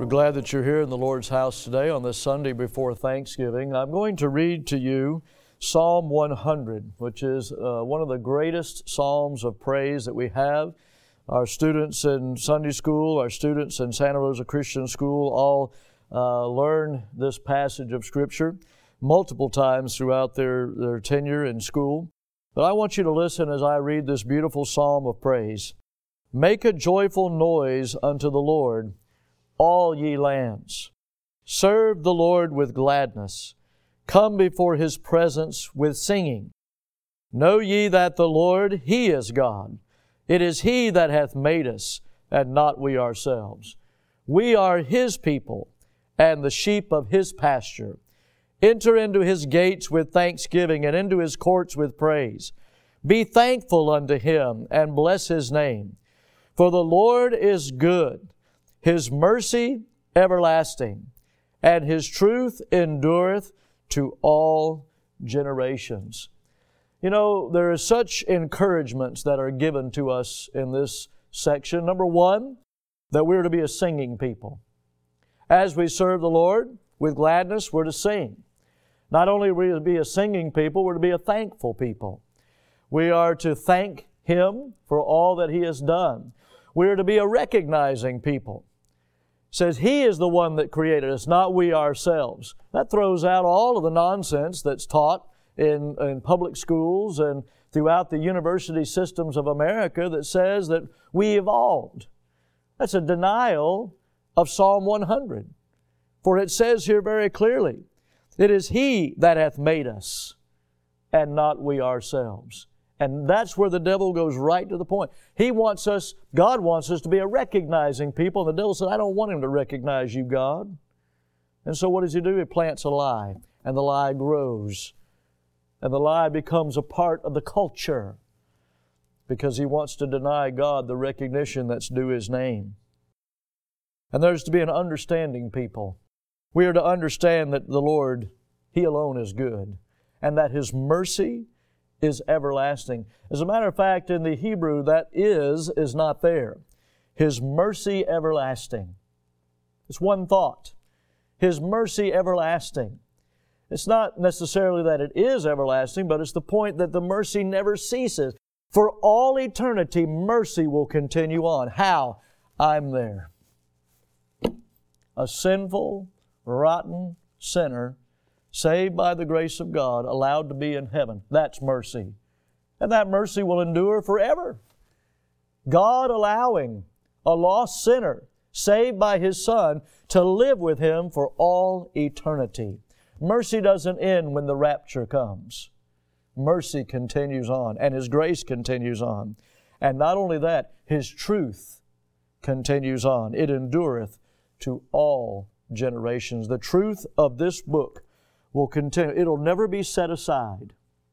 We're glad that you're here in the Lord's house today on this Sunday before Thanksgiving. I'm going to read to you Psalm 100, which is one of the greatest psalms of praise that we have. Our students in Sunday school, our students in Santa Rosa Christian School all learn this passage of Scripture multiple times throughout their tenure in school. But I want you to listen as I read this beautiful psalm of praise. Make a joyful noise unto the Lord, all ye lands. Serve the Lord with gladness. Come before His presence with singing. Know ye that the Lord, He is God. It is He that hath made us, and not we ourselves. We are His people, and the sheep of His pasture. Enter into His gates with thanksgiving, and into His courts with praise. Be thankful unto Him, and bless His name. For the Lord is good, His mercy everlasting, and His truth endureth to all generations. You know, there are such encouragements that are given to us in this section. Number one, that we're to be a singing people. As we serve the Lord with gladness, we're to sing. Not only are we to be a singing people, we're to be a thankful people. We are to thank Him for all that He has done. We are to be a recognizing people. It says He is the one that created us, not we ourselves. That throws out all of the nonsense that's taught in public schools and throughout the university systems of America that says that we evolved. That's a denial of Psalm 100. For it says here very clearly, it is He that hath made us, and not we ourselves. And that's where the devil goes right to the point. God wants us to be a recognizing people. And the devil said, I don't want him to recognize you, God. And so what does he do? He plants a lie, and the lie grows. And the lie becomes a part of the culture because he wants to deny God the recognition that's due His name. And there's to be an understanding people. We are to understand that the Lord, He alone is good, and that His mercy is everlasting. As a matter of fact, in the Hebrew, that is not there. His mercy everlasting. It's one thought. His mercy everlasting. It's not necessarily that it is everlasting, but it's the point that the mercy never ceases. For all eternity, mercy will continue on. How? I'm there. A sinful, rotten sinner saved by the grace of God, allowed to be in heaven. That's mercy. And that mercy will endure forever. God allowing a lost sinner saved by His Son to live with Him for all eternity. Mercy doesn't end when the rapture comes. Mercy continues on, and His grace continues on. And not only that, His truth continues on. It endureth to all generations. The truth of this book will continue. It'll never be set aside.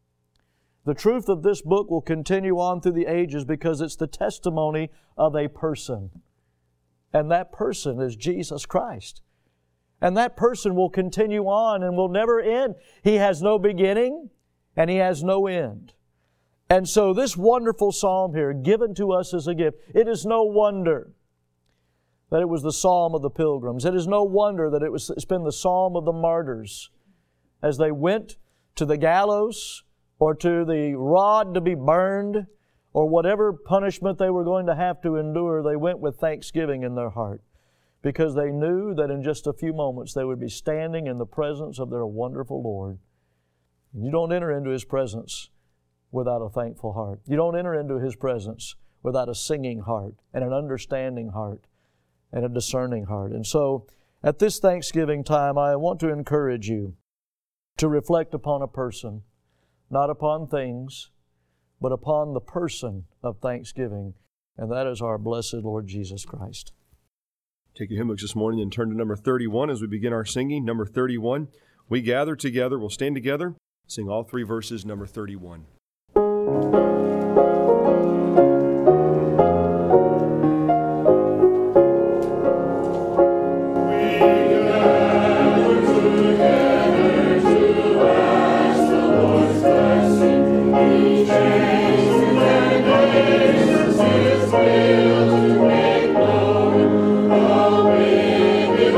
The truth of this book will continue on through the ages because it's the testimony of a person. And that person is Jesus Christ. And that person will continue on and will never end. He has no beginning and He has no end. And so this wonderful psalm here, given to us as a gift, it is no wonder that it was the psalm of the pilgrims. It is no wonder that it's been the psalm of the martyrs. As they went to the gallows or to the rod to be burned or whatever punishment they were going to have to endure, they went with thanksgiving in their heart because they knew that in just a few moments they would be standing in the presence of their wonderful Lord. You don't enter into His presence without a thankful heart. You don't enter into His presence without a singing heart and an understanding heart and a discerning heart. And so at this Thanksgiving time, I want to encourage you to reflect upon a person, not upon things, but upon the person of thanksgiving, and that is our blessed Lord Jesus Christ. Take your hymn books this morning and turn to number 31 as we begin our singing. Number 31, we gather together, we'll stand together, sing all three verses, number 31. His will to make known, all we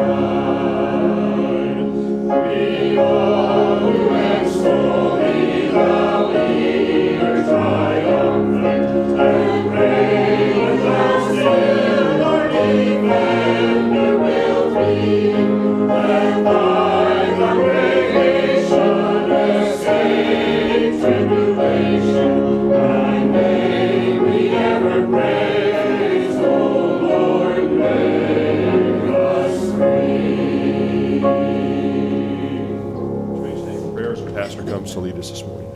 To lead us this morning.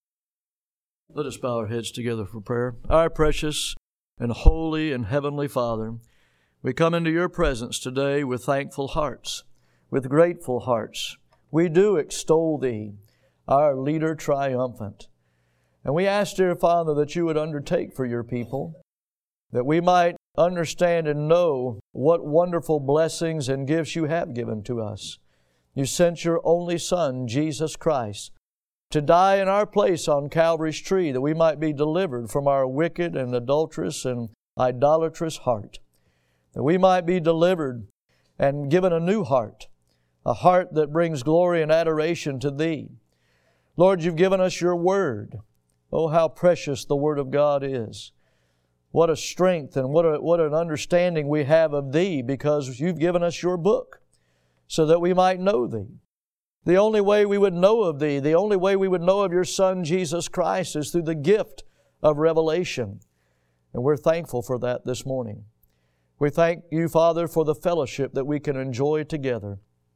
Let us bow our heads together for prayer. Our precious and holy and heavenly Father, we come into your presence today with thankful hearts, with grateful hearts. We do extol Thee, our leader triumphant. And we ask, dear Father, that you would undertake for your people, that we might understand and know what wonderful blessings and gifts you have given to us. You sent your only Son, Jesus Christ, to die in our place on Calvary's tree, that we might be delivered from our wicked and adulterous and idolatrous heart, that we might be delivered and given a new heart, a heart that brings glory and adoration to Thee. Lord, you've given us your Word. Oh, how precious the Word of God is. What a strength and what an understanding we have of Thee, because you've given us your book so that we might know Thee. The only way we would know of Thee, the only way we would know of your Son, Jesus Christ, is through the gift of revelation. And we're thankful for that this morning. We thank you, Father, for the fellowship that we can enjoy together.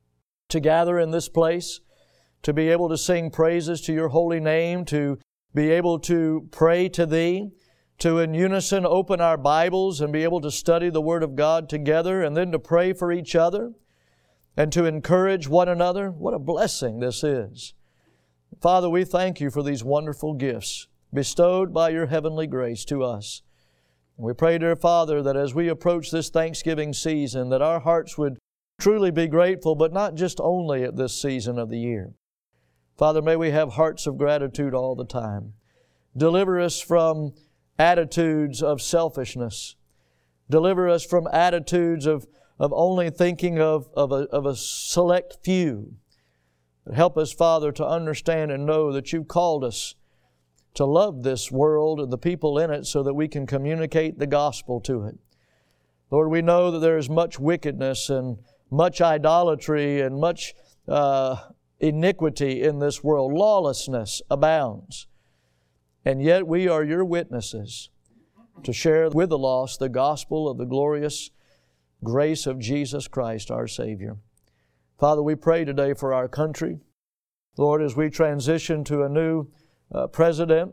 To gather in this place, to be able to sing praises to your holy name, to be able to pray to Thee, to in unison open our Bibles and be able to study the Word of God together, and then to pray for each other, and to encourage one another. What a blessing this is. Father, we thank you for these wonderful gifts bestowed by your heavenly grace to us. And we pray, dear Father, that as we approach this Thanksgiving season, that our hearts would truly be grateful, but not just only at this season of the year. Father, may we have hearts of gratitude all the time. Deliver us from attitudes of selfishness. Deliver us from attitudes of only thinking of a select few. But help us, Father, to understand and know that you've called us to love this world and the people in it so that we can communicate the gospel to it. Lord, we know that there is much wickedness and much idolatry and much iniquity in this world. Lawlessness abounds. And yet we are your witnesses to share with the lost the gospel of the glorious grace of Jesus Christ, our Savior. Father, we pray today for our country. Lord, as we transition to a new president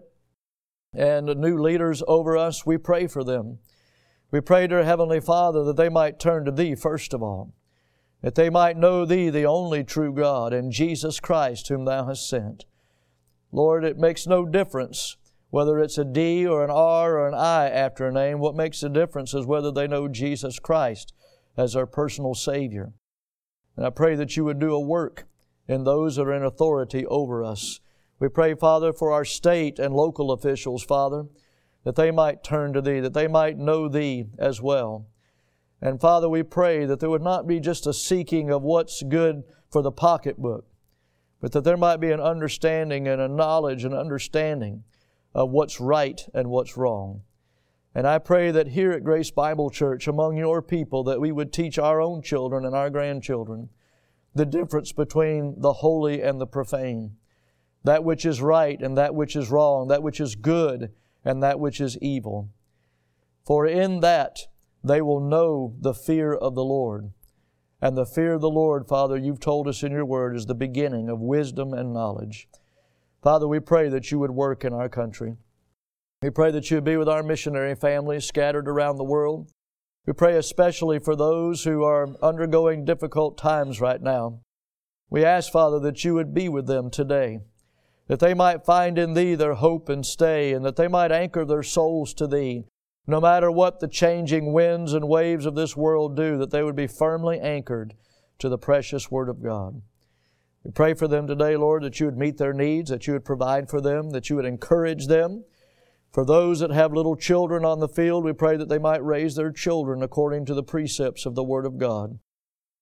and new leaders over us, we pray for them. We pray, dear Heavenly Father, that they might turn to Thee first of all, that they might know Thee, the only true God, and Jesus Christ, whom Thou hast sent. Lord, it makes no difference whether it's a D or an R or an I after a name. What makes the difference is whether they know Jesus Christ as our personal Savior. And I pray that you would do a work in those that are in authority over us. We pray, Father, for our state and local officials, Father, that they might turn to Thee, that they might know Thee as well. And Father, we pray that there would not be just a seeking of what's good for the pocketbook, but that there might be an understanding and a knowledge and understanding of what's right and what's wrong. And I pray that here at Grace Bible Church, among your people, that we would teach our own children and our grandchildren the difference between the holy and the profane, that which is right and that which is wrong, that which is good and that which is evil. For in that they will know the fear of the Lord. And the fear of the Lord, Father, you've told us in your word, is the beginning of wisdom and knowledge. Father, we pray that you would work in our country. We pray that you would be with our missionary families scattered around the world. We pray especially for those who are undergoing difficult times right now. We ask, Father, that you would be with them today, that they might find in Thee their hope and stay, and that they might anchor their souls to Thee. No matter what the changing winds and waves of this world do, that they would be firmly anchored to the precious Word of God. We pray for them today, Lord, that you would meet their needs, that you would provide for them, that you would encourage them. For those that have little children on the field, we pray that they might raise their children according to the precepts of the Word of God.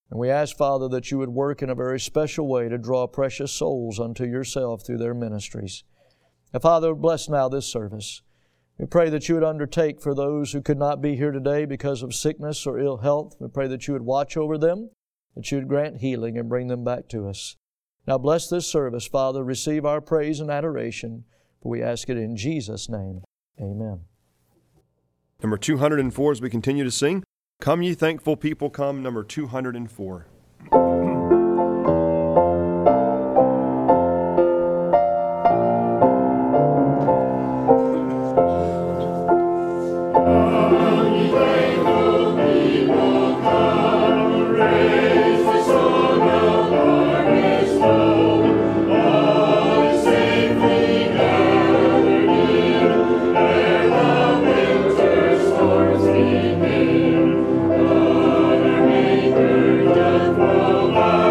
And we ask, Father, that you would work in a very special way to draw precious souls unto yourself through their ministries. And Father, bless now this service. We pray that you would undertake for those who could not be here today because of sickness or ill health. We pray that you would watch over them, that you would grant healing and bring them back to us. Now bless this service, Father. Receive our praise and adoration, for we ask it in Jesus' name. Amen. Number 204 as we continue to sing, Come Ye Thankful People Come, number 204. Maker doth provide.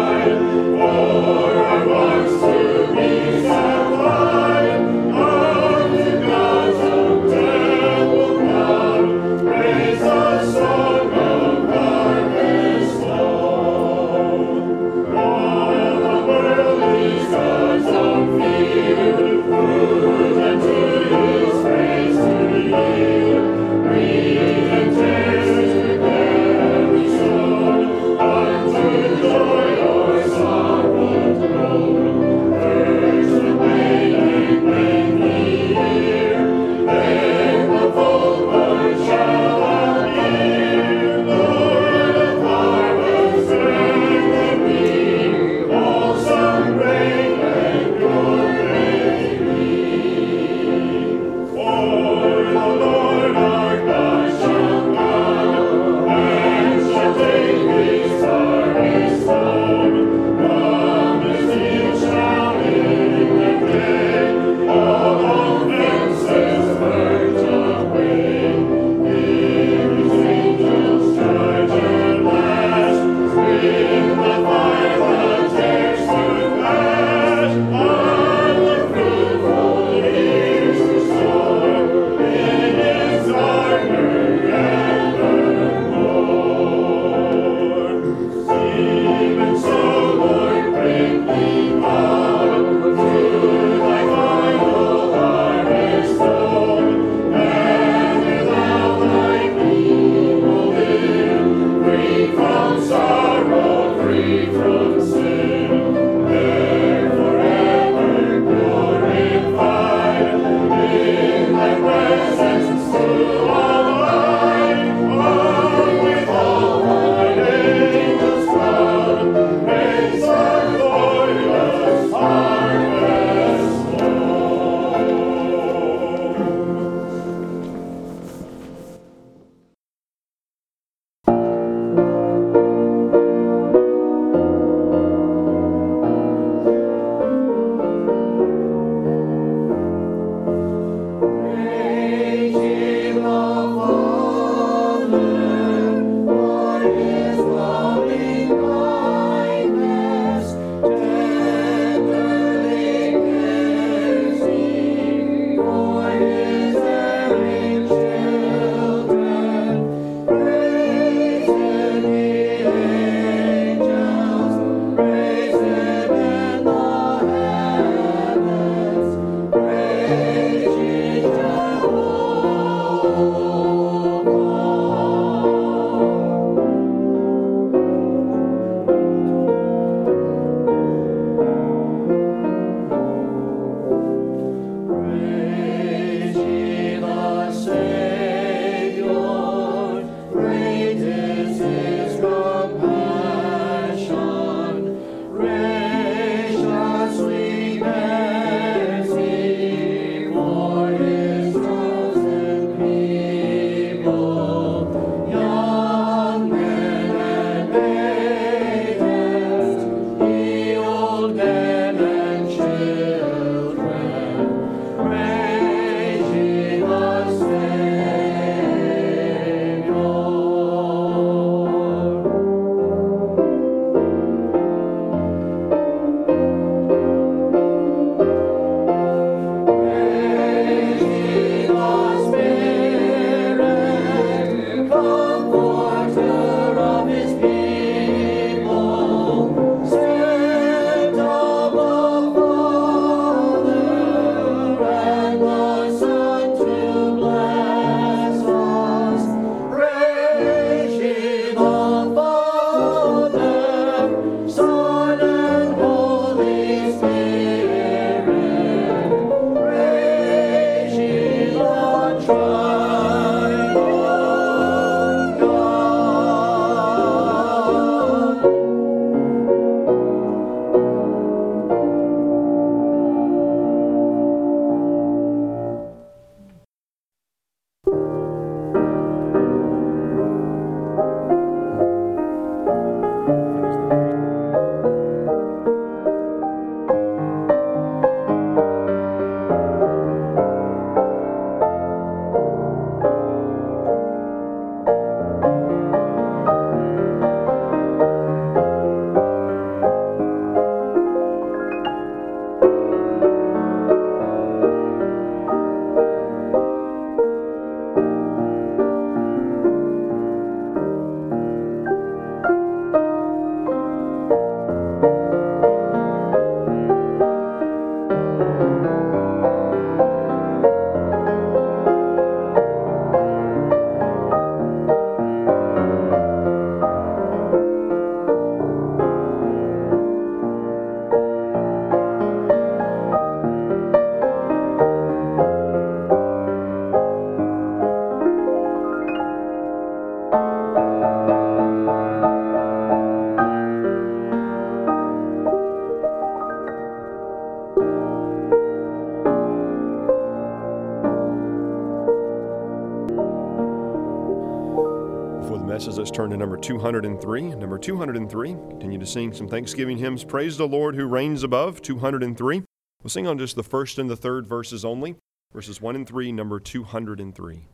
turn to number 203. Number 203, continue to sing some Thanksgiving hymns. Praise the Lord who reigns above, 203. We'll sing on just the first and the third verses only, verses 1 and 3, number 203.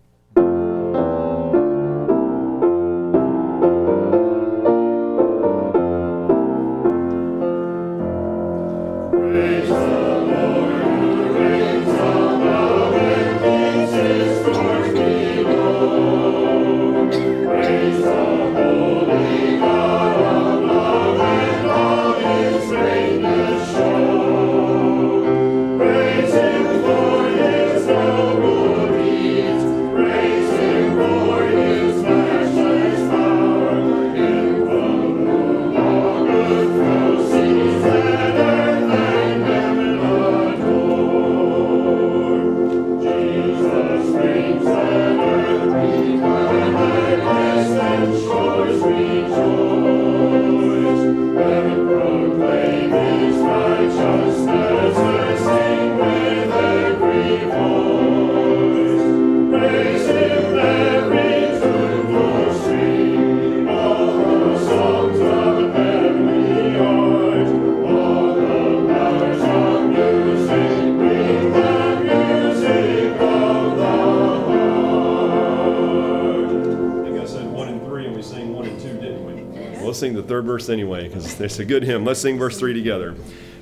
Let's sing the third verse anyway, because it's a good hymn. Let's sing verse 3 together.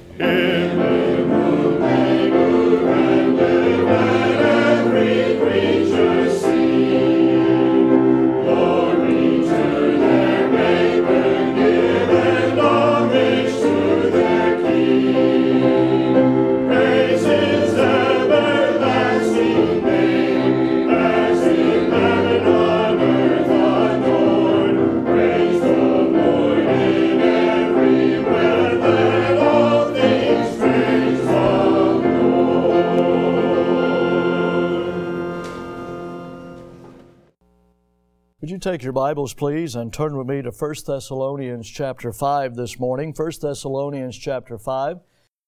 Would you take your Bibles, please, and turn with me to 1 Thessalonians chapter 5 this morning. 1 Thessalonians chapter 5.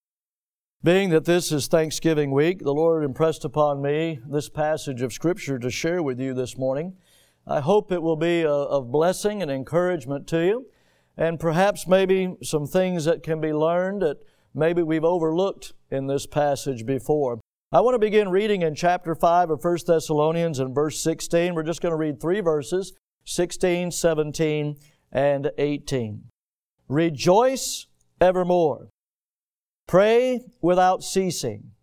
Being that this is Thanksgiving week, the Lord impressed upon me this passage of Scripture to share with you this morning. I hope it will be of blessing and encouragement to you, and perhaps maybe some things that can be learned that maybe we've overlooked in this passage before. I want to begin reading in chapter 5 of 1 Thessalonians and verse 16. We're just going to read 3 verses, 16, 17, and 18. Rejoice evermore. Pray without ceasing.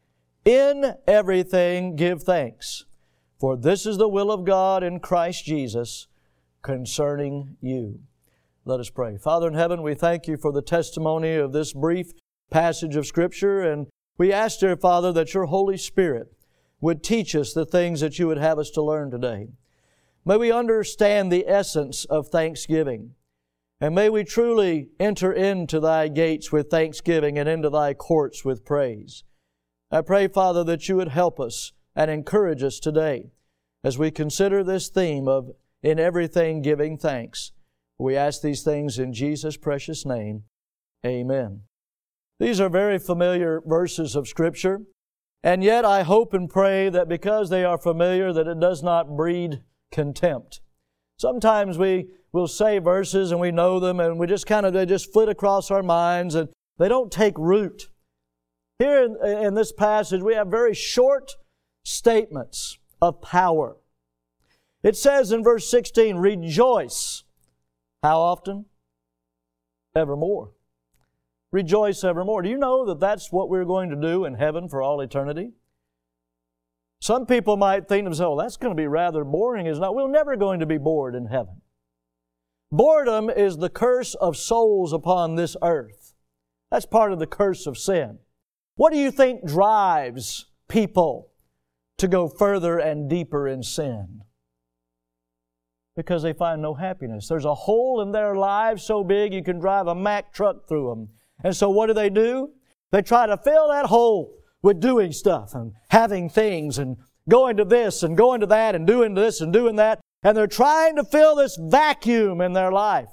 In everything give thanks, for this is the will of God in Christ Jesus concerning you. Let us pray. Father in heaven, we thank you for the testimony of this brief passage of Scripture, and we ask, dear Father, that your Holy Spirit would teach us the things that you would have us to learn today. May we understand the essence of thanksgiving, and may we truly enter into thy gates with thanksgiving and into thy courts with praise. I pray, Father, that you would help us and encourage us today as we consider this theme of in everything giving thanks. We ask these things in Jesus' precious name. Amen. These are very familiar verses of Scripture, and yet I hope and pray that because they are familiar that it does not breed contempt. Sometimes we will say verses and we know them and they just flit across our minds and they don't take root. Here in this passage we have very short statements of power. It says in verse 16, rejoice. How often? Evermore. Rejoice evermore. Do you know that that's what we're going to do in heaven for all eternity? Some people might think to themselves, that's going to be rather boring, isn't it? We're never going to be bored in heaven. Boredom is the curse of souls upon this earth. That's part of the curse of sin. What do you think drives people to go further and deeper in sin? Because they find no happiness. There's a hole in their lives so big you can drive a Mack truck through them. And so what do? They try to fill that hole with doing stuff and having things and going to this and going to that and doing this and doing that. And they're trying to fill this vacuum in their life.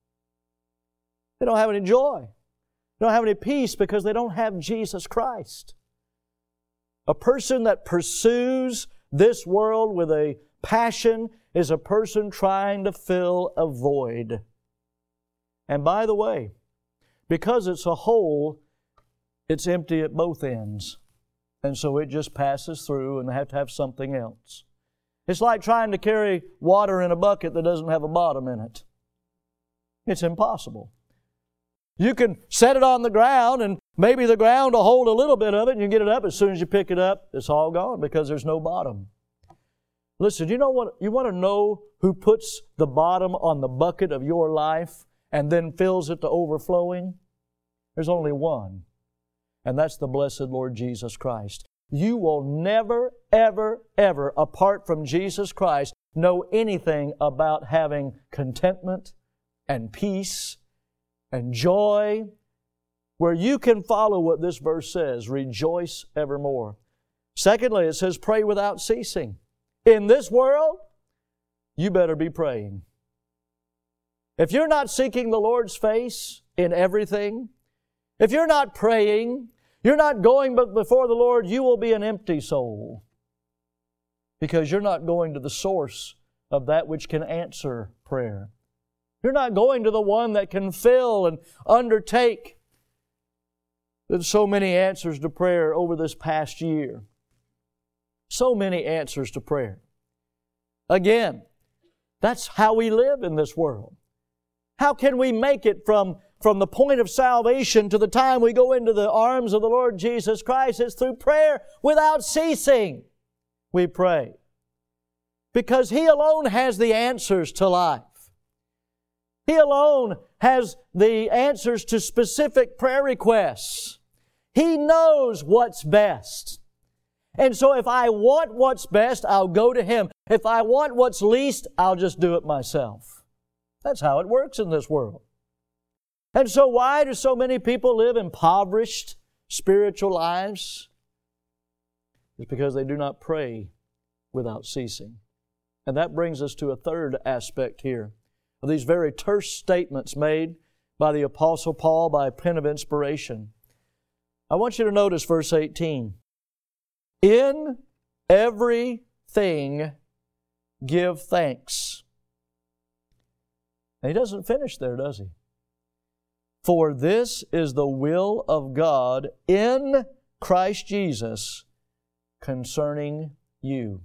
They don't have any joy. They don't have any peace because they don't have Jesus Christ. A person that pursues this world with a Passion is a person trying to fill a void. And by the way, because it's a hole, it's empty at both ends. And so it just passes through and they have to have something else. It's like trying to carry water in a bucket that doesn't have a bottom in it. It's impossible. You can set it on the ground and maybe the ground will hold a little bit of it and you get it up. As soon as you pick it up, it's all gone because there's no bottom. Listen, you know what? You want to know who puts the bottom on the bucket of your life and then fills it to overflowing? There's only one, and that's the blessed Lord Jesus Christ. You will never, ever, ever, apart from Jesus Christ, know anything about having contentment and peace and joy, where you can follow what this verse says, rejoice evermore. Secondly, it says pray without ceasing. In this world, you better be praying. If you're not seeking the Lord's face in everything, if you're not praying, you're not going before the Lord, you will be an empty soul. Because you're not going to the source of that which can answer prayer. You're not going to the one that can fill and undertake. There's so many answers to prayer over this past year. So many answers to prayer. Again, that's how we live in this world. How can we make it from the point of salvation to the time we go into the arms of the Lord Jesus Christ? It's through prayer without ceasing. We pray. Because He alone has the answers to life. He alone has the answers to specific prayer requests. He knows what's best. And so if I want what's best, I'll go to Him. If I want what's least, I'll just do it myself. That's how it works in this world. And so why do so many people live impoverished spiritual lives? It's because they do not pray without ceasing. And that brings us to a third aspect here of these very terse statements made by the Apostle Paul by pen of inspiration. I want you to notice verse 18. In everything give thanks. And he doesn't finish there, does he? For this is the will of God in Christ Jesus concerning you.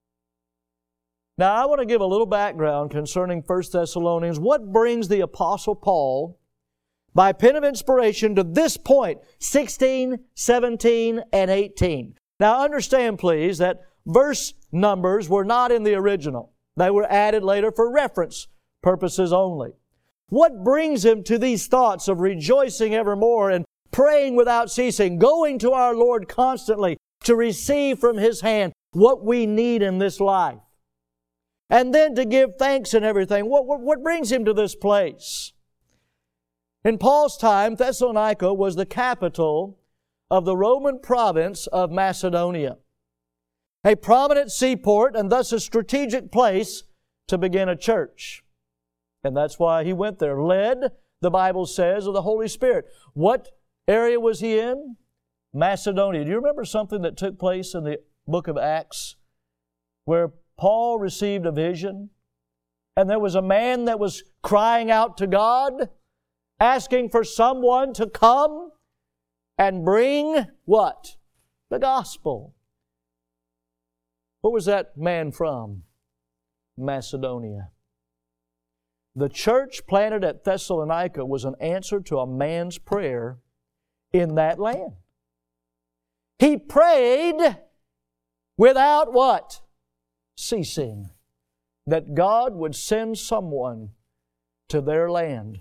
Now, I want to give a little background concerning 1 Thessalonians. What brings the Apostle Paul, by pen of inspiration, to this point, 16, 17, and 18? Now, understand, please, that verse numbers were not in the original. They were added later for reference purposes only. What brings him to these thoughts of rejoicing evermore and praying without ceasing, going to our Lord constantly to receive from His hand what we need in this life? And then to give thanks in everything. What brings him to this place? In Paul's time, Thessalonica was the capital of the Roman province of Macedonia. A prominent seaport and thus a strategic place to begin a church. And that's why he went there, led, the Bible says, of the Holy Spirit. What area was he in? Macedonia. Do you remember something that took place in the book of Acts where Paul received a vision and there was a man that was crying out to God, asking for someone to come and bring what? The gospel. What was that man from? Macedonia. The church planted at Thessalonica was an answer to a man's prayer in that land. He prayed without what? Ceasing. That God would send someone to their land.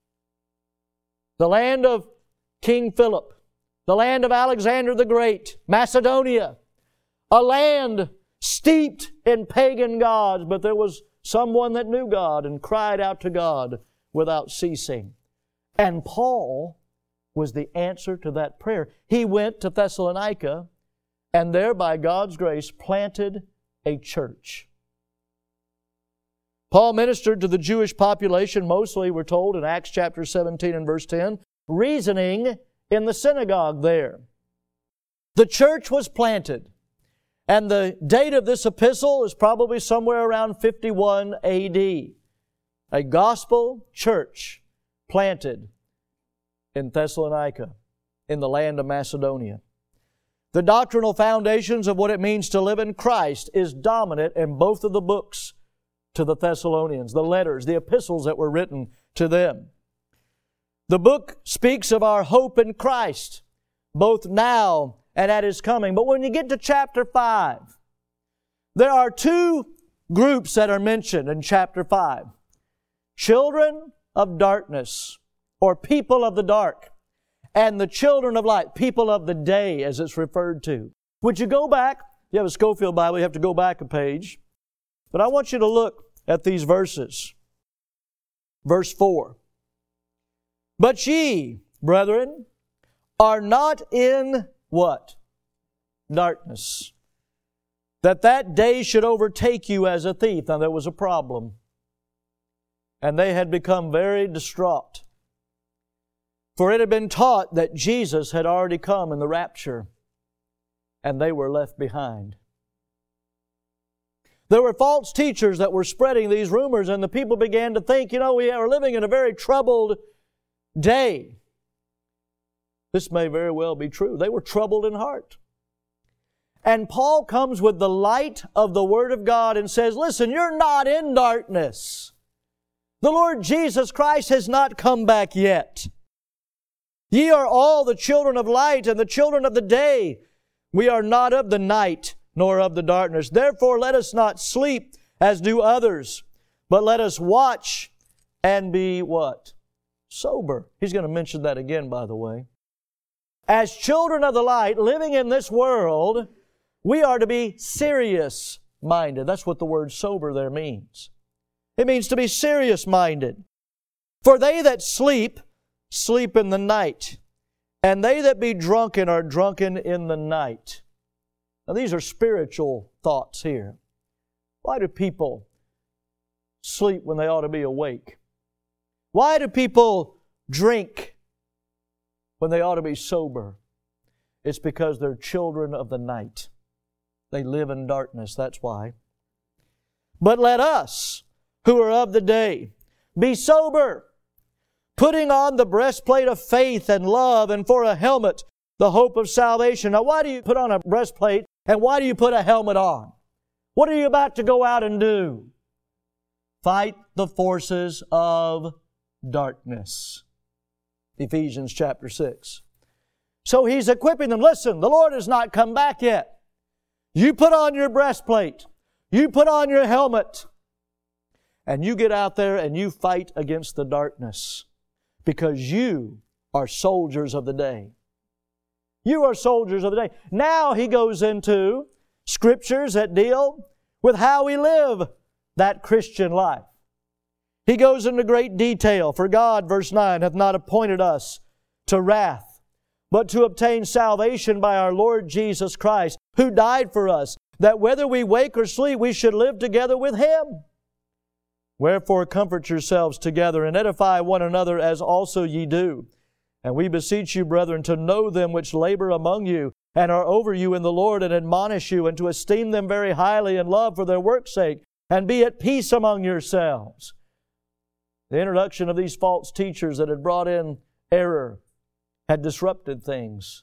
The land of King Philip. The land of Alexander the Great. Macedonia. A land steeped in pagan gods, but there was someone that knew God and cried out to God without ceasing. And Paul was the answer to that prayer. He went to Thessalonica and there, by God's grace, planted a church. Paul ministered to the Jewish population, mostly, we're told, in Acts chapter 17 and verse 10, reasoning in the synagogue there. The church was planted. And the date of this epistle is probably somewhere around 51 A.D. A gospel church planted in Thessalonica, in the land of Macedonia. The doctrinal foundations of what it means to live in Christ is dominant in both of the books to the Thessalonians, the letters, the epistles that were written to them. The book speaks of our hope in Christ, both now and at His coming. But when you get to chapter 5, there are two groups that are mentioned in chapter 5. Children of darkness, or people of the dark, and the children of light, people of the day, as it's referred to. Would you go back? You have a Schofield Bible, you have to go back a page. But I want you to look at these verses. Verse 4. But ye, brethren, are not in what? Darkness. That day should overtake you as a thief. Now there was a problem. And they had become very distraught. For it had been taught that Jesus had already come in the rapture, and they were left behind. There were false teachers that were spreading these rumors, and the people began to think, we are living in a very troubled day. This may very well be true. They were troubled in heart. And Paul comes with the light of the Word of God and says, listen, you're not in darkness. The Lord Jesus Christ has not come back yet. Ye are all the children of light and the children of the day. We are not of the night nor of the darkness. Therefore let us not sleep as do others, but let us watch and be what? Sober. He's going to mention that again, by the way. As children of the light, living in this world, we are to be serious-minded. That's what the word sober there means. It means to be serious-minded. For they that sleep, sleep in the night, and they that be drunken are drunken in the night. Now these are spiritual thoughts here. Why do people sleep when they ought to be awake? Why do people drink when they ought to be sober? It's because they're children of the night. They live in darkness, that's why. But let us, who are of the day, be sober, putting on the breastplate of faith and love, and for a helmet, the hope of salvation. Now, why do you put on a breastplate, and why do you put a helmet on? What are you about to go out and do? Fight the forces of darkness. Ephesians chapter 6. So he's equipping them. Listen, the Lord has not come back yet. You put on your breastplate. You put on your helmet. And you get out there and you fight against the darkness. Because you are soldiers of the day. You are soldiers of the day. Now he goes into scriptures that deal with how we live that Christian life. He goes into great detail. For God, verse 9, hath not appointed us to wrath, but to obtain salvation by our Lord Jesus Christ, who died for us, that whether we wake or sleep, we should live together with Him. Wherefore comfort yourselves together and edify one another as also ye do. And we beseech you, brethren, to know them which labor among you and are over you in the Lord, and admonish you, and to esteem them very highly in love for their work's sake, and be at peace among yourselves. The introduction of these false teachers that had brought in error had disrupted things.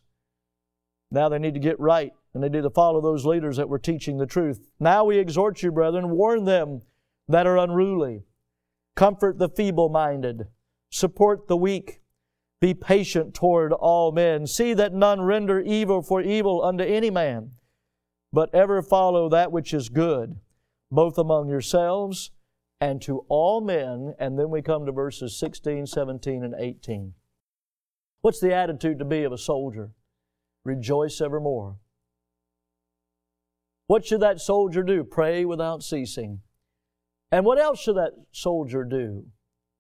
Now they need to get right, and they need to follow those leaders that were teaching the truth. Now we exhort you, brethren, warn them that are unruly. Comfort the feeble-minded. Support the weak. Be patient toward all men. See that none render evil for evil unto any man, but ever follow that which is good, both among yourselves and to all men. And then we come to verses 16, 17, and 18. What's the attitude to be of a soldier? Rejoice evermore. What should that soldier do? Pray without ceasing. And what else should that soldier do?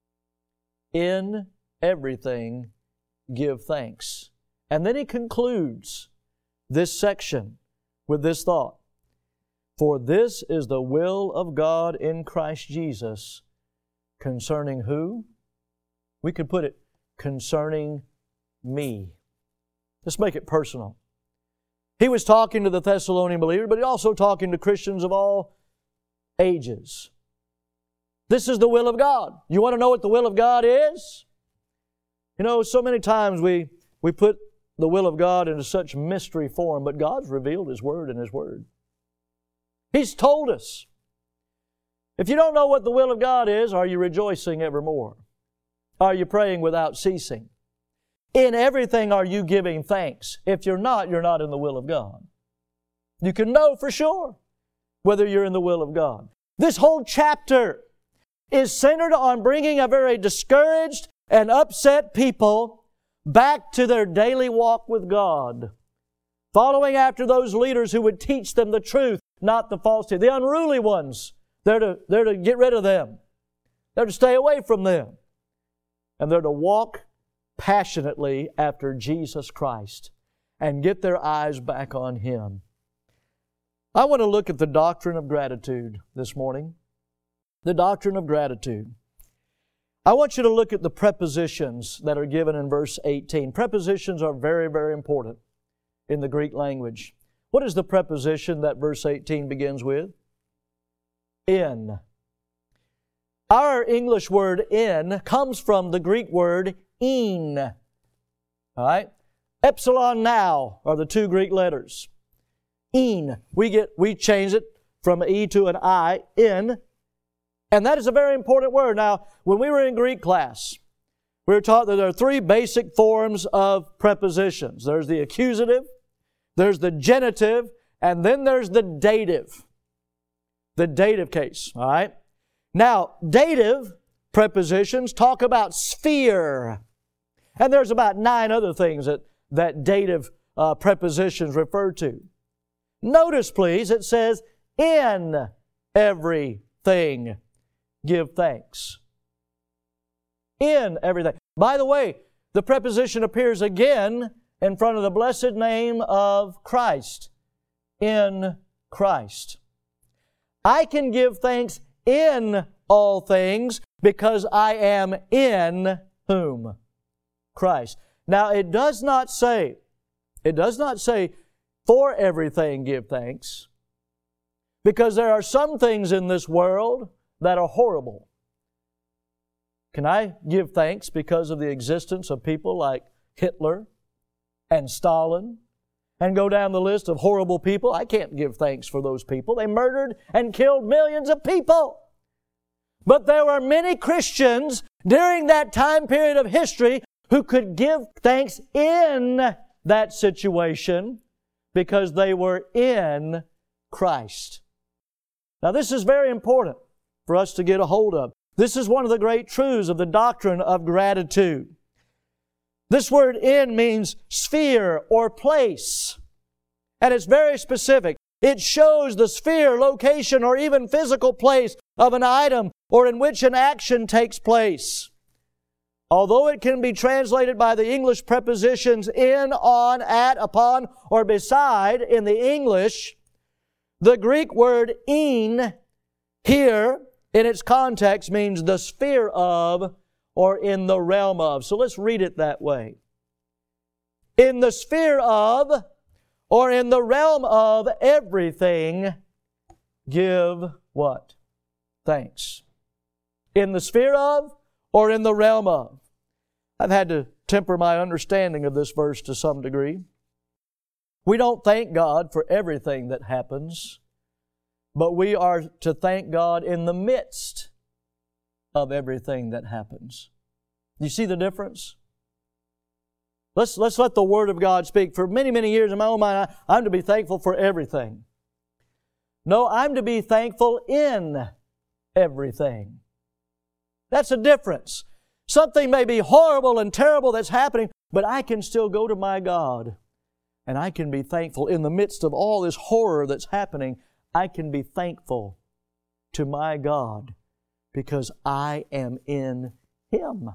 In everything give thanks. And then he concludes this section with this thought. For this is the will of God in Christ Jesus concerning who? We could put it, concerning me. Let's make it personal. He was talking to the Thessalonian believers, but he also talking to Christians of all ages. This is the will of God. You want to know what the will of God is? You know, so many times we put the will of God into such mystery form, but God's revealed His Word in His Word. He's told us. If you don't know what the will of God is, are you rejoicing evermore? Are you praying without ceasing? In everything are you giving thanks? If you're not in the will of God. You can know for sure whether you're in the will of God. This whole chapter is centered on bringing a very discouraged and upset people back to their daily walk with God, following after those leaders who would teach them the truth, not the falsehood. The unruly ones, they're to get rid of them. They're to stay away from them. And they're to walk passionately after Jesus Christ and get their eyes back on Him. I want to look at the doctrine of gratitude this morning. The doctrine of gratitude. I want you to look at the prepositions that are given in verse 18. Prepositions are very, very important in the Greek language. What is the preposition that verse 18 begins with? In. Our English word in comes from the Greek word een. All right? Epsilon now are the two Greek letters. Een. We change it from an E to an I, in. And that is a very important word. Now, when we were in Greek class, we were taught that there are three basic forms of prepositions. There's the accusative, there's the genitive, and then there's the dative. The dative case, all right? Now, dative prepositions talk about sphere. And there's about 9 other things that dative prepositions refer to. Notice, please, it says, in everything give thanks. In everything. By the way, the preposition appears again in front of the blessed name of Christ. In Christ. I can give thanks in all things because I am in whom? Christ. Now, it does not say for everything give thanks, because there are some things in this world that are horrible. Can I give thanks because of the existence of people like Hitler and Stalin and go down the list of horrible people? I can't give thanks for those people. They murdered and killed millions of people. But there were many Christians during that time period of history who could give thanks in that situation because they were in Christ. Now, this is very important for us to get a hold of. This is one of the great truths of the doctrine of gratitude. This word in means sphere or place. And it's very specific. It shows the sphere, location, or even physical place of an item or in which an action takes place. Although it can be translated by the English prepositions in, on, at, upon, or beside in the English, the Greek word een here in its context means the sphere of or in the realm of. So let's read it that way. In the sphere of or in the realm of everything, give what? Thanks. In the sphere of or in the realm of. I've had to temper my understanding of this verse to some degree. We don't thank God for everything that happens, but we are to thank God in the midst of everything that happens. You see the difference? Let's let the Word of God speak. For many, many years in my own mind, I'm to be thankful for everything. No, I'm to be thankful in everything. That's a difference. Something may be horrible and terrible that's happening, but I can still go to my God and I can be thankful in the midst of all this horror that's happening. I can be thankful to my God because I am in Him.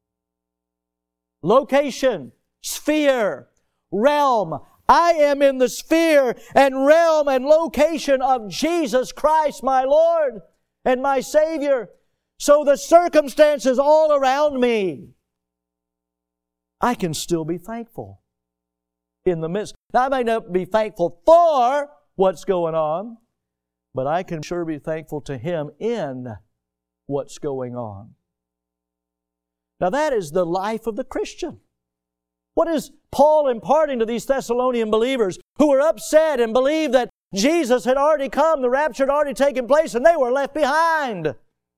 Location, sphere, realm. I am in the sphere and realm and location of Jesus Christ, my Lord and my Savior. So the circumstances all around me, I can still be thankful in the midst. Now, I may not be thankful for what's going on, but I can sure be thankful to Him in what's going on. Now, that is the life of the Christian. What is Paul imparting to these Thessalonian believers who were upset and believed that Jesus had already come, the rapture had already taken place, and they were left behind?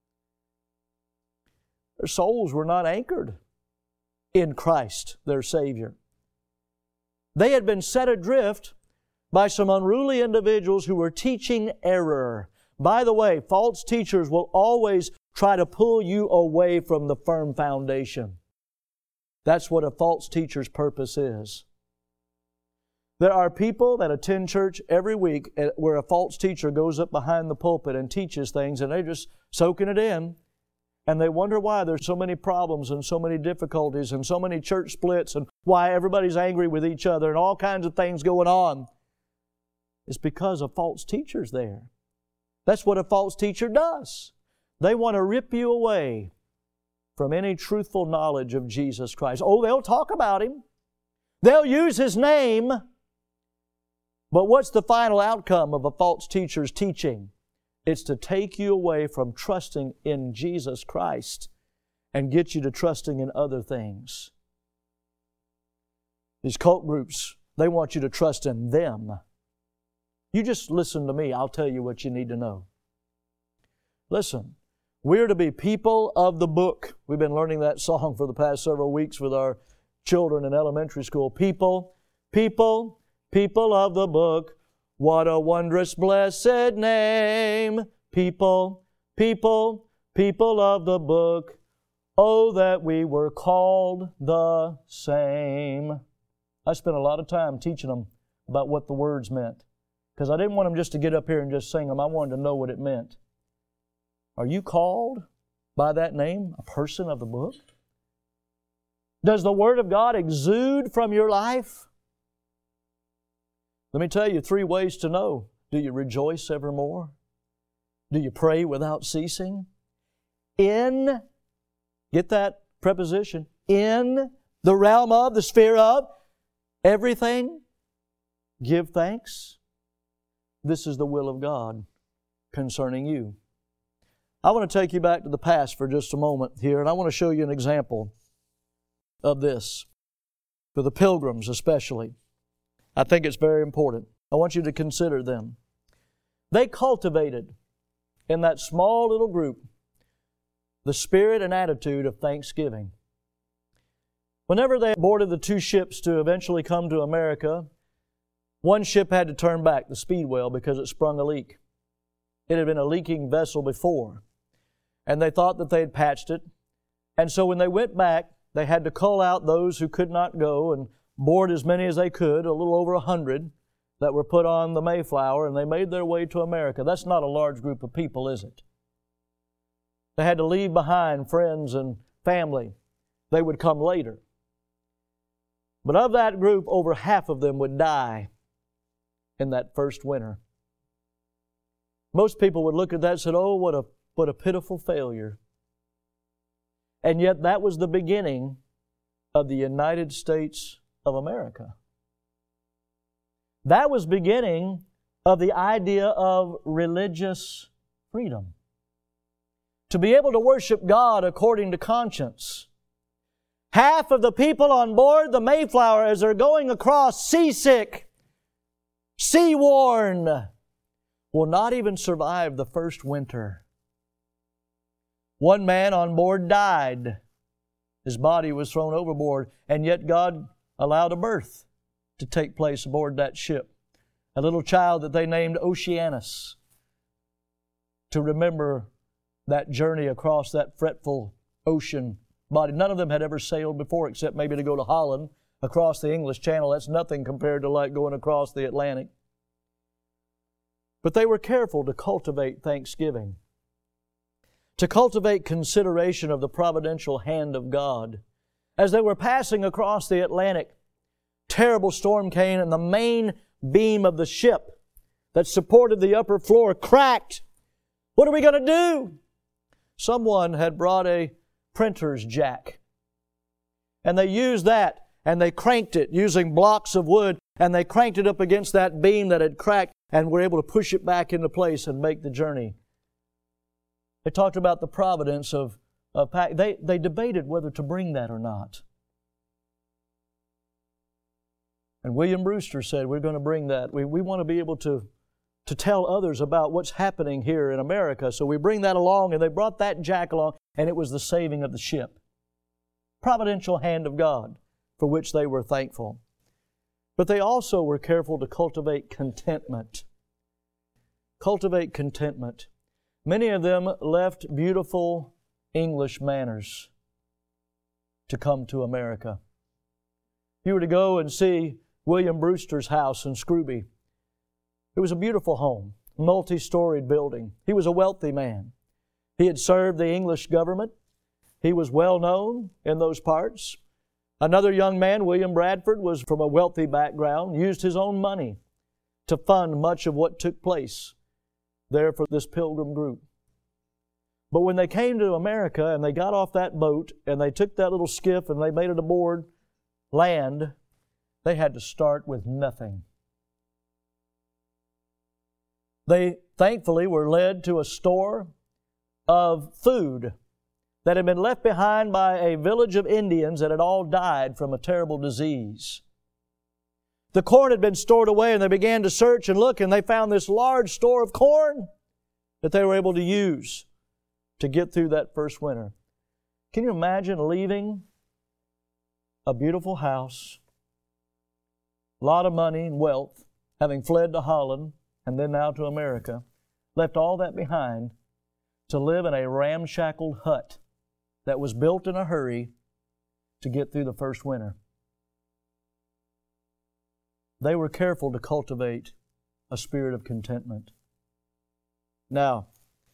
Their souls were not anchored in Christ, their Savior. They had been set adrift by some unruly individuals who were teaching error. By the way, false teachers will always try to pull you away from the firm foundation. That's what a false teacher's purpose is. There are people that attend church every week where a false teacher goes up behind the pulpit and teaches things, and they're just soaking it in. And they wonder why there's so many problems and so many difficulties and so many church splits and why everybody's angry with each other and all kinds of things going on. It's because of false teachers there. That's what a false teacher does. They want to rip you away from any truthful knowledge of Jesus Christ. Oh, they'll talk about Him. They'll use His name. But what's the final outcome of a false teacher's teaching? It's to take you away from trusting in Jesus Christ and get you to trusting in other things. These cult groups, they want you to trust in them. You just listen to me. I'll tell you what you need to know. Listen, we're to be people of the book. We've been learning that song for the past several weeks with our children in elementary school. People of the book. What a wondrous, blessed name. People of the book. Oh, that we were called the same. I spent a lot of time teaching them about what the words meant, because I didn't want them just to get up here and just sing them. I wanted to know what it meant. Are you called by that name, a person of the book? Does the Word of God exude from your life? Let me tell you 3 ways to know. Do you rejoice evermore? Do you pray without ceasing? In, get that preposition, in the realm of, the sphere of, everything, give thanks. This is the will of God concerning you. I want to take you back to the past for just a moment here, and I want to show you an example of this, for the pilgrims especially. I think it's very important. I want you to consider them. They cultivated in that small little group the spirit and attitude of thanksgiving. Whenever they boarded the 2 ships to eventually come to America, one ship had to turn back, the Speedwell, because it sprung a leak. It had been a leaking vessel before, and they thought that they had patched it. And so when they went back, they had to cull out those who could not go and board as many as they could, a little over 100 that were put on the Mayflower, and they made their way to America. That's not a large group of people, is it? They had to leave behind friends and family. They would come later. But of that group, over half of them would die in that first winter. Most people would look at that and say, oh, what a pitiful failure. And yet that was the beginning of the United States of America. That was beginning of the idea of religious freedom. To be able to worship God according to conscience. Half of the people on board the Mayflower, as they're going across seasick, sea-worn, will not even survive the first winter. One man on board died. His body was thrown overboard, and yet God allowed a birth to take place aboard that ship. A little child that they named Oceanus, to remember that journey across that fretful ocean body. None of them had ever sailed before, except maybe to go to Holland across the English Channel. That's nothing compared to like going across the Atlantic. But they were careful to cultivate thanksgiving, to cultivate consideration of the providential hand of God. As they were passing across the Atlantic, terrible storm came, and the main beam of the ship that supported the upper floor cracked. What are we going to do? Someone had brought a printer's jack, and they used that, and they cranked it using blocks of wood, and they cranked it up against that beam that had cracked, and were able to push it back into place and make the journey. They talked about the providence of they debated whether to bring that or not. And William Brewster said, we're going to bring that. We want to be able to tell others about what's happening here in America. So we bring that along, and they brought that jack along, and it was the saving of the ship. Providential hand of God, for which they were thankful. But they also were careful to cultivate contentment. Cultivate contentment. Many of them left beautiful English manners to come to America. If you were to go and see William Brewster's house in Scrooby, it was a beautiful home, multi-storied building. He was a wealthy man. He had served the English government. He was well known in those parts. Another young man, William Bradford, was from a wealthy background, used his own money to fund much of what took place there for this pilgrim group. But when they came to America and they got off that boat and they took that little skiff and they made it aboard land, they had to start with nothing. They thankfully were led to a store of food that had been left behind by a village of Indians that had all died from a terrible disease. The corn had been stored away, and they began to search and look, and they found this large store of corn that they were able to use to get through that first winter. Can you imagine leaving a beautiful house, a lot of money and wealth, having fled to Holland and then now to America, left all that behind to live in a ramshackled hut that was built in a hurry to get through the first winter? They were careful to cultivate a spirit of contentment. Now,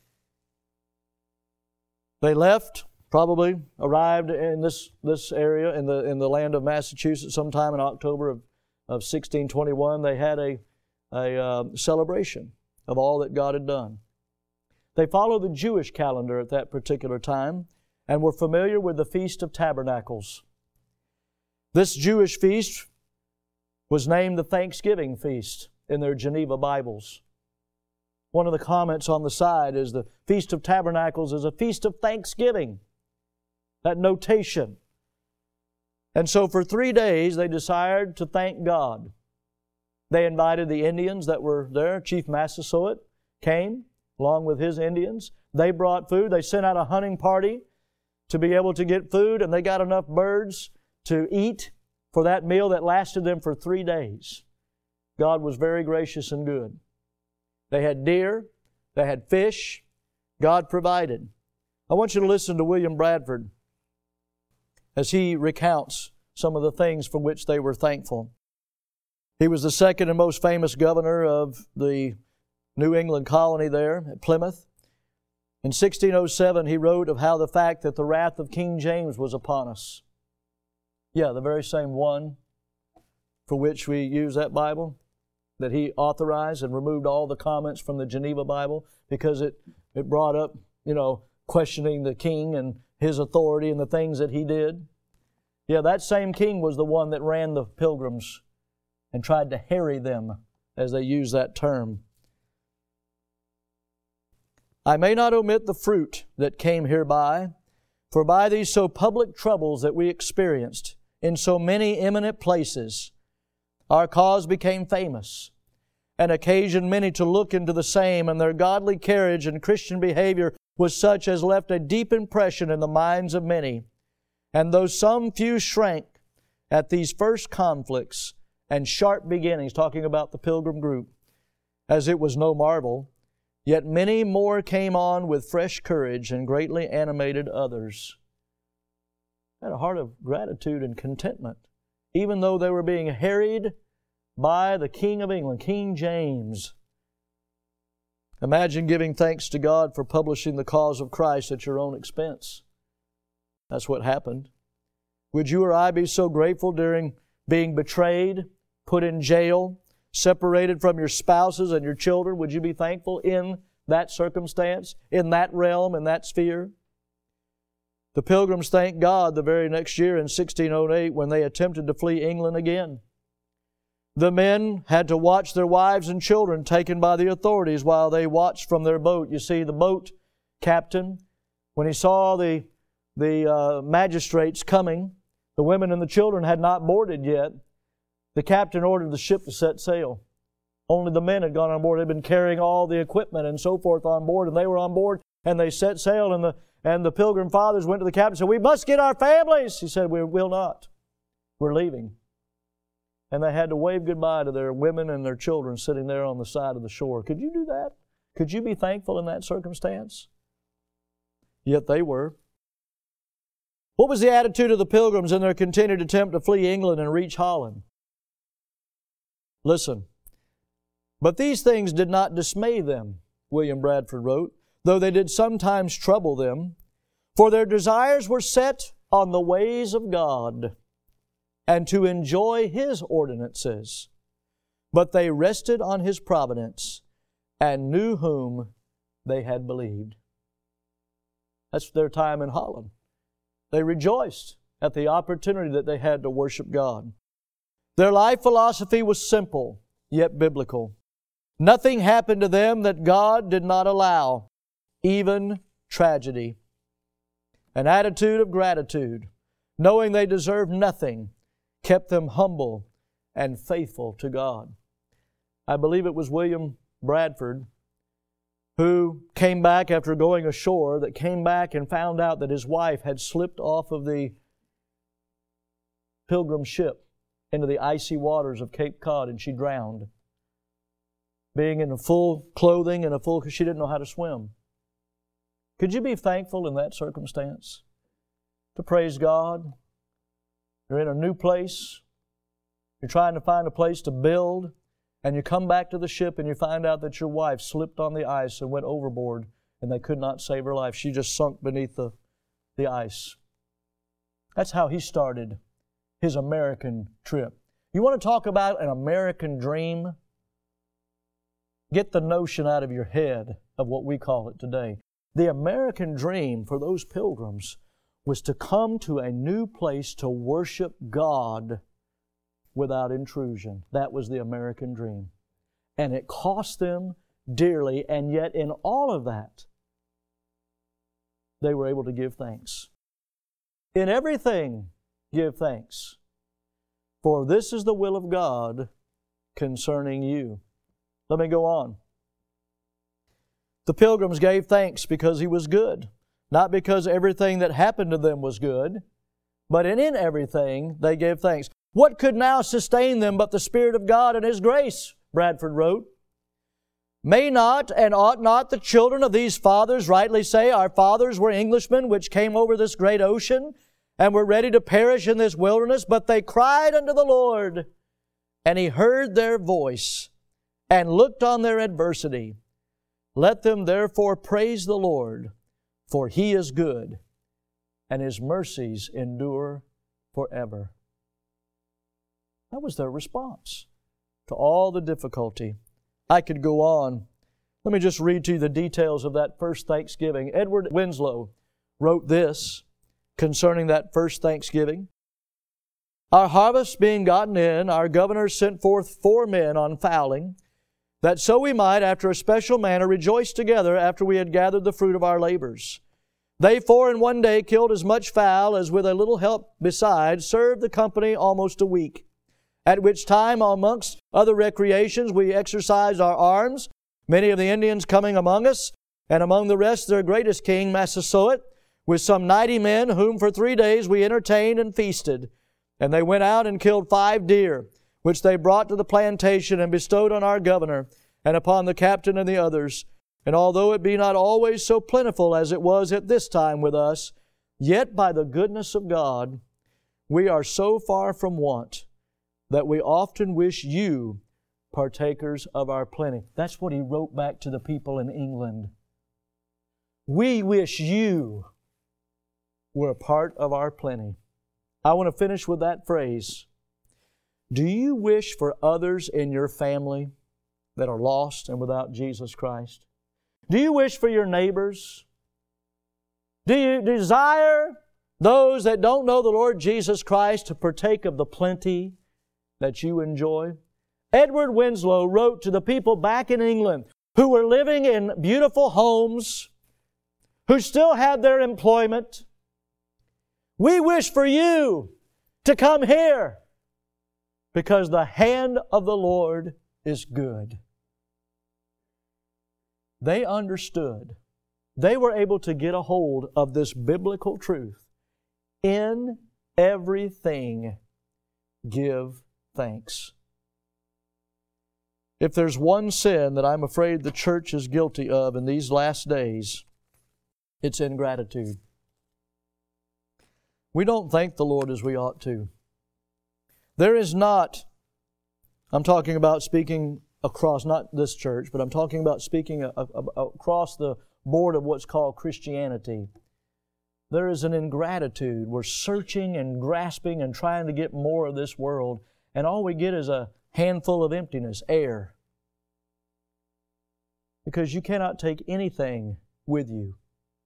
they left, probably arrived in this area in the land of Massachusetts sometime in October of 1621. They had a celebration of all that God had done. They followed the Jewish calendar at that particular time and were familiar with the Feast of Tabernacles. This Jewish feast was named the Thanksgiving Feast in their Geneva Bibles. One of the comments on the side is the Feast of Tabernacles is a feast of thanksgiving. That notation. And so for 3 days they desired to thank God. They invited the Indians that were there. Chief Massasoit came along with his Indians. They brought food. They sent out a hunting party to be able to get food, and they got enough birds to eat for that meal that lasted them for 3 days. God was very gracious and good. They had deer. They had fish. God provided. I want you to listen to William Bradford as he recounts some of the things for which they were thankful. He was the second and most famous governor of the New England colony there at Plymouth. In 1607, he wrote of how the fact that the wrath of King James was upon us. Yeah, the very same one for which we use that Bible, that he authorized and removed all the comments from the Geneva Bible because it brought up, questioning the king and his authority and the things that he did. Yeah, that same king was the one that ran the pilgrims and tried to harry them, as they use that term. I may not omit the fruit that came hereby, for by these so public troubles that we experienced in so many eminent places, our cause became famous, and occasioned many to look into the same, and their godly carriage and Christian behavior was such as left a deep impression in the minds of many. And though some few shrank at these first conflicts and sharp beginnings, talking about the pilgrim group, as it was no marvel, yet many more came on with fresh courage and greatly animated others. They had a heart of gratitude and contentment, even though they were being harried by the King of England, King James. Imagine giving thanks to God for publishing the cause of Christ at your own expense. That's what happened. Would you or I be so grateful during being betrayed, put in jail, separated from your spouses and your children? Would you be thankful in that circumstance, in that realm, in that sphere? The Pilgrims thanked God the very next year in 1608 when they attempted to flee England again. The men had to watch their wives and children taken by the authorities while they watched from their boat. You see, the boat captain, when he saw the magistrates coming, the women and the children had not boarded yet. The captain ordered the ship to set sail. Only the men had gone on board. They'd been carrying all the equipment and so forth on board, and they were on board, and they set sail, and the Pilgrim Fathers went to the captain and said, "We must get our families." He said, "We will not. We're leaving." And they had to wave goodbye to their women and their children sitting there on the side of the shore. Could you do that? Could you be thankful in that circumstance? Yet they were. What was the attitude of the Pilgrims in their continued attempt to flee England and reach Holland? Listen. "But these things did not dismay them," William Bradford wrote, "though they did sometimes trouble them, for their desires were set on the ways of God, and to enjoy His ordinances. But they rested on His providence, and knew whom they had believed." That's their time in Holland. They rejoiced at the opportunity that they had to worship God. Their life philosophy was simple, yet biblical. Nothing happened to them that God did not allow, even tragedy. An attitude of gratitude, knowing they deserved nothing, kept them humble and faithful to God. I believe it was William Bradford who came back after going ashore, that came back and found out that his wife had slipped off of the Pilgrim ship into the icy waters of Cape Cod, and she drowned. Being in full clothing and she didn't know how to swim. Could you be thankful in that circumstance? To praise God? You're in a new place. You're trying to find a place to build, and you come back to the ship and you find out that your wife slipped on the ice and went overboard, and they could not save her life. She just sunk beneath the ice. That's how he started his American trip. You want to talk about an American dream? Get the notion out of your head of what we call it today. The American dream for those Pilgrims was to come to a new place to worship God without intrusion. That was the American dream. And it cost them dearly, and yet in all of that, they were able to give thanks. In everything, give thanks, for this is the will of God concerning you. Let me go on. The Pilgrims gave thanks because He was good, not because everything that happened to them was good, but in everything they gave thanks. What could now sustain them but the Spirit of God and His grace? Bradford wrote. May not and ought not the children of these fathers rightly say, our fathers were Englishmen which came over this great ocean and were ready to perish in this wilderness, but they cried unto the Lord, and He heard their voice and looked on their adversity. Let them therefore praise the Lord, for He is good, and His mercies endure forever. That was their response to all the difficulty. I could go on. Let me just read to you the details of that first Thanksgiving. Edward Winslow wrote this concerning that first Thanksgiving. Our harvest being gotten in, our governor sent forth 4 men on fowling, that so we might, after a special manner, rejoice together after we had gathered the fruit of our labors. They 4 in one day killed as much fowl as with a little help beside served the company almost a week. At which time, amongst other recreations, we exercised our arms, many of the Indians coming among us, and among the rest their greatest king, Massasoit, with some 90 men, whom for 3 days we entertained and feasted. And they went out and killed 5 deer, which they brought to the plantation and bestowed on our governor and upon the captain and the others. And although it be not always so plentiful as it was at this time with us, yet by the goodness of God we are so far from want that we often wish you partakers of our plenty. That's what he wrote back to the people in England. We wish you were a part of our plenty. I want to finish with that phrase. Do you wish for others in your family that are lost and without Jesus Christ? Do you wish for your neighbors? Do you desire those that don't know the Lord Jesus Christ to partake of the plenty that you enjoy. Edward Winslow wrote to the people back in England who were living in beautiful homes, who still had their employment. We wish for you to come here because the hand of the Lord is good. They understood. They were able to get a hold of this biblical truth. In everything, give thanks. If there's one sin that I'm afraid the church is guilty of in these last days, it's ingratitude. We don't thank the Lord as we ought to. There is not, I'm talking about speaking across, not this church, but I'm talking about speaking across the board of what's called Christianity. There is an ingratitude. We're searching and grasping and trying to get more of this world, and all we get is a handful of emptiness, air. Because you cannot take anything with you.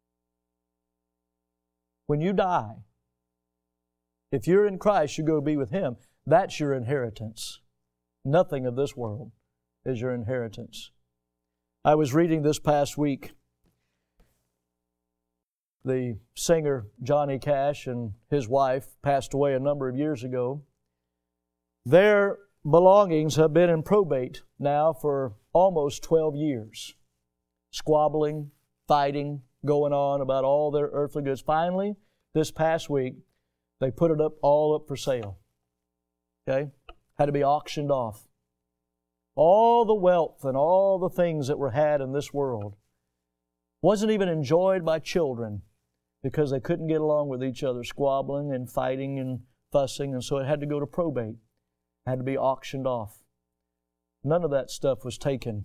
When you die, if you're in Christ, you go be with Him. That's your inheritance. Nothing of this world is your inheritance. I was reading this past week, the singer Johnny Cash and his wife passed away a number of years ago. Their belongings have been in probate now for almost 12 years. Squabbling, fighting, going on about all their earthly goods. Finally, this past week, they put it all up for sale. Okay? Had to be auctioned off. All the wealth and all the things that were had in this world wasn't even enjoyed by children because they couldn't get along with each other, squabbling and fighting and fussing, and so it had to go to probate. It had to be auctioned off. None of that stuff was taken.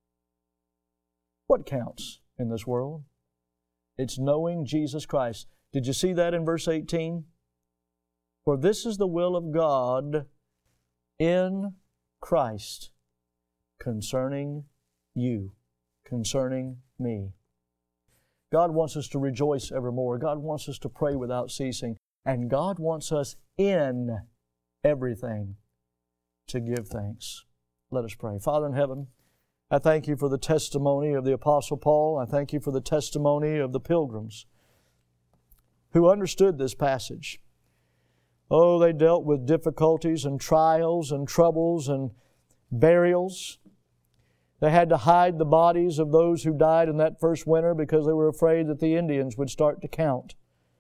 What counts in this world? It's knowing Jesus Christ. Did you see that in verse 18? For this is the will of God in Christ concerning you, concerning me. God wants us to rejoice evermore. God wants us to pray without ceasing. And God wants us in everything to give thanks. Let us pray. Father in heaven, I thank You for the testimony of the Apostle Paul. I thank You for the testimony of the pilgrims who understood this passage. Oh, they dealt with difficulties and trials and troubles and burials. They had to hide the bodies of those who died in that first winter because they were afraid that the Indians would start to count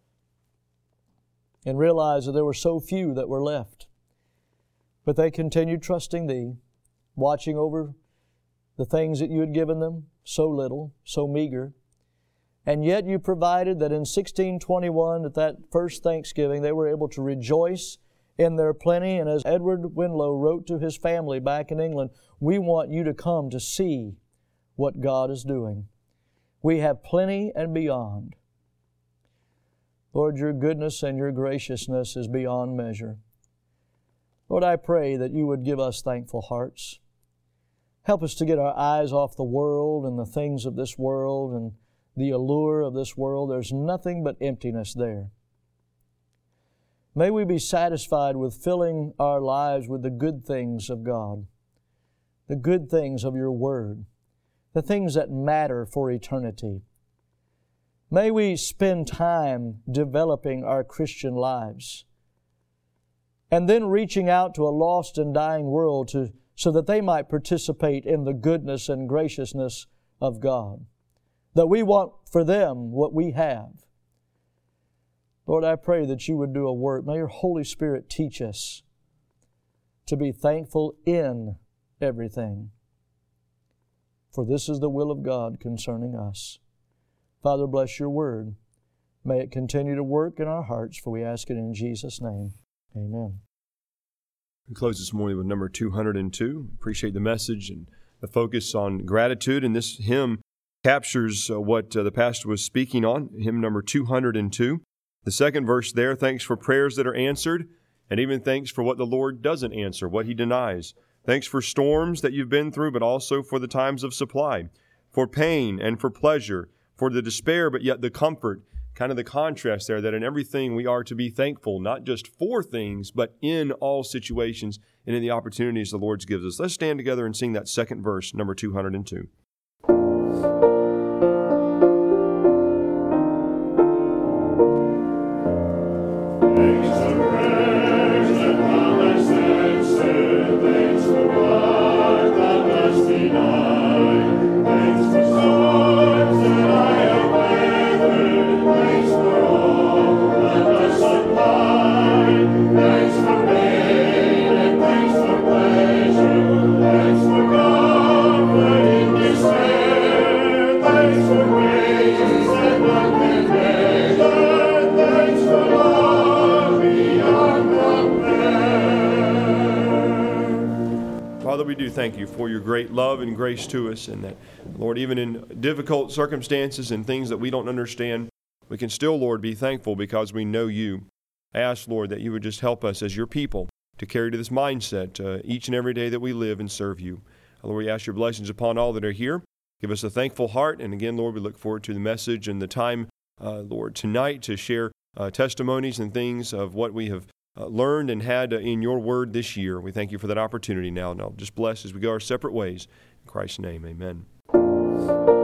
and realize that there were so few that were left. But they continued trusting Thee, watching over the things that You had given them, so little, so meager. And yet You provided that in 1621, at that first Thanksgiving, they were able to rejoice in their plenty. And as Edward Winslow wrote to his family back in England, we want you to come to see what God is doing. We have plenty and beyond. Lord, Your goodness and Your graciousness is beyond measure. Lord, I pray that You would give us thankful hearts. Help us to get our eyes off the world and the things of this world and the allure of this world. There's nothing but emptiness there. May we be satisfied with filling our lives with the good things of God, the good things of Your Word, the things that matter for eternity. May we spend time developing our Christian lives and then reaching out to a lost and dying world so that they might participate in the goodness and graciousness of God, that we want for them what we have. Lord, I pray that You would do a work. May Your Holy Spirit teach us to be thankful in everything. For this is the will of God concerning us. Father, bless Your Word. May it continue to work in our hearts, for we ask it in Jesus' name. Amen. We close this morning with number 202. Appreciate the message and the focus on gratitude. And this hymn captures what the pastor was speaking on, hymn number 202. The second verse there, thanks for prayers that are answered, and even thanks for what the Lord doesn't answer, what He denies. Thanks for storms that you've been through, but also for the times of supply, for pain and for pleasure, for the despair, but yet the comfort. kind of the contrast there, that in everything we are to be thankful, not just for things, but in all situations and in the opportunities the Lord gives us. Let's stand together and sing that second verse, number 202. Father, we do thank you for your great love and grace to us, and that, Lord, even in difficult circumstances and things that we don't understand, we can still, Lord, be thankful because we know you. I ask, Lord, that you would just help us as your people to carry to this mindset each and every day that we live and serve you. Lord, we ask your blessings upon all that are here. Give us a thankful heart. And again, Lord, we look forward to the message and the time, Lord, tonight to share testimonies and things of what we have learned and had in your word this year. We thank you for that opportunity now. Now, just bless as we go our separate ways. In Christ's name, amen.